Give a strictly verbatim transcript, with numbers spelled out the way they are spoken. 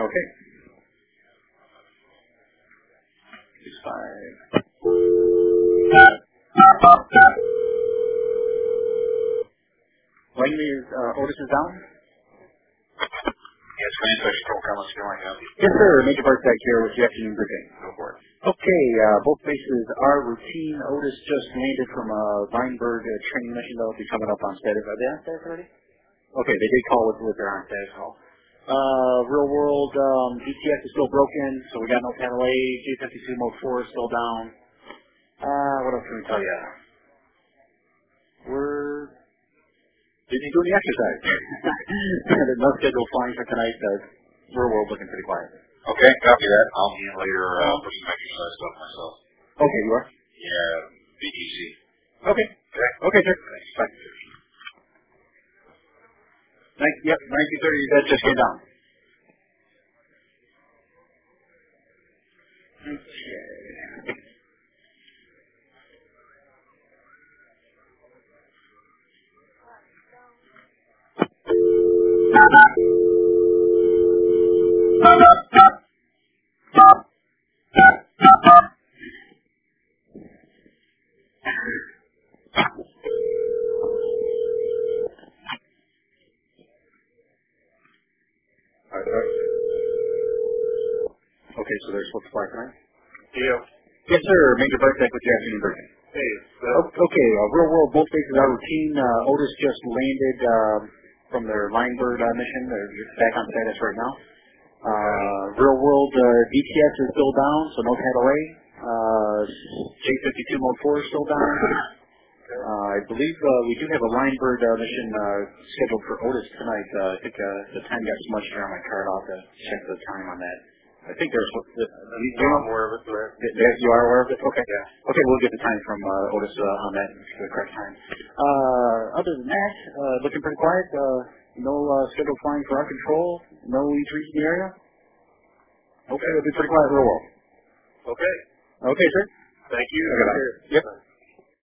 Okay. Six five. Langley is uh, Otis is down. Yes, Grand Section Control Comments going up. Yes, sir. Major Bartek here with the afternoon briefing. Go for it. Okay, uh, both bases are routine. Otis just landed from a Weinberg uh, training mission. They'll be coming up on status. Are they on status already? Okay, they did call with, with their on status call. Uh, real world, um, D T S is still broken, so we got no panel A. J fifty-two mode four is still down. Uh, what else can we tell you? We're busy doing the exercise. No scheduled flying for tonight. Uh, real world looking pretty quiet. Okay, copy that. I'll be in later uh, for some exercise stuff myself. Okay, you are? Yeah, B T C. Okay. Okay. Okay, sir. Thanks. Bye. Nice, yep, nineteen thirty, that just came down. Okay. Okay, so they're supposed to fly tonight? Yeah. Yes, sir. Major Bartek with the afternoon briefing. Hey, Uh, okay, uh, real world, both bases are routine. Uh, Otis just landed uh, from their Linebird uh, mission. They're back on status right now. Uh, real world, uh, D T S is still down, so no Cattle A. Uh, J fifty-two mode four is still down. Uh, I believe uh, we do have a Linebird uh, mission uh, scheduled for Otis tonight. Uh, I think uh, the time got smudged here on my card. I'll have to check the time on that. I think there's what the, you, you I'm aware of it. Right? You are aware of it? Okay. Yeah. Okay, we'll get the time from uh, Otis uh, on that, the correct time. Uh, other than that, uh, looking pretty quiet. Uh, no uh, scheduled flying for our control. No E threes in the area. Okay, it'll be pretty quiet real well. Okay. Okay, sir. Thank you. Okay, bye. Yep.